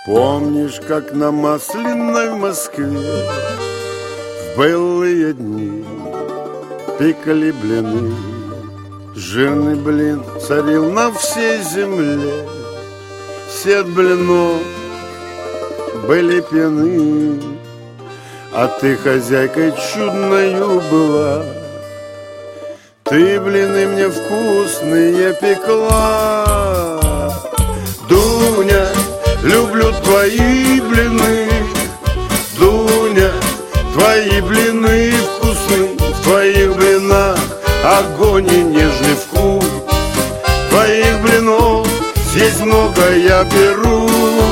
Помнишь, как на Масляной в Москве в былые дни пекали блины? Жирный блин царил на всей земле, все от блинов были пьяны. А ты хозяйкой чудною была, ты блины мне вкусные пекла. Дуня, люблю твои блины, Дуня, твои блины вкусны. В твоих блинах огонь и нежный вкус. Твоих блинов съесть много я беру.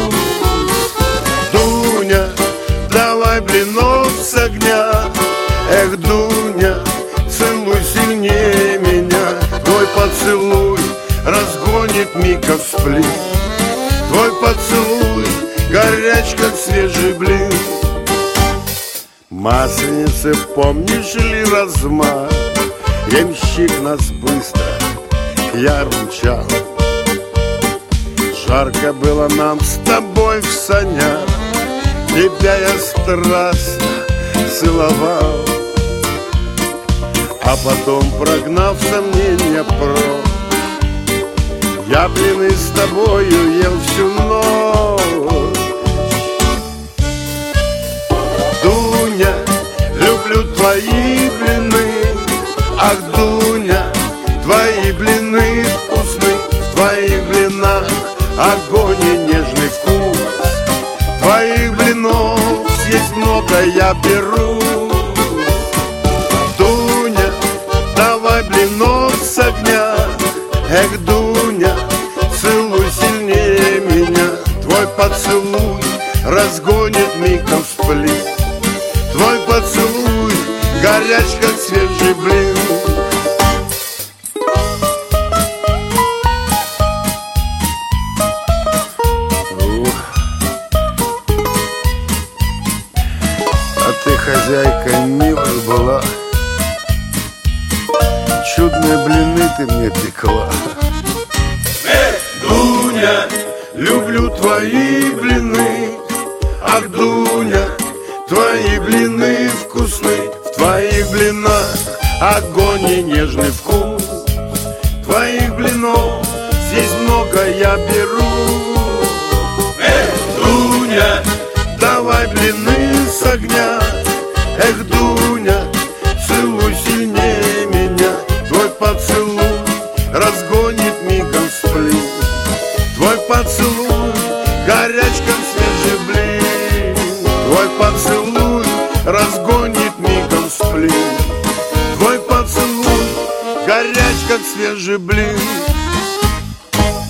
Дуня, давай блинов с огня. Эх, Дуня, целуй сильнее меня. Твой поцелуй разгонит миг сплин. Твой поцелуй горяч, как свежий блин. Масленицы, помнишь ли размах? Ямщик нас быстро к яру мчал. Жарко было нам с тобой в санях, тебя я страстно целовал. А потом, прогнав сомнения прочь, я блины с тобою ел всю ночь. Дуня, люблю твои блины. Ах, Дуня, твои блины вкусны. В твоих блинах огонь и нежный вкус. Твоих блинов съесть много я беру. Дуня, давай блинов с огня. Эх, Дуня, целуй сильнее меня. Твой поцелуй разгонит мигом сплин. Твой поцелуй горяч, как свежий блин. А ты, хозяйка, милая была, чудные блины ты мне пекла. Эх, Дуня, люблю твои блины. Ах, Дуня, твои блины вкусны. В твоих блинах огонь и нежный вкус. Твоих блинов здесь много я беру. эх, Дуня, Давай блины с огня. Эх, Дуня, целуй сильнее меня. Твой поцелуй разгонит мигом сплин. Твой поцелуй горяч, как свежий блин. Твой поцелуй разгонит мигом сплин. Твой поцелуй горяч, как свежий блин.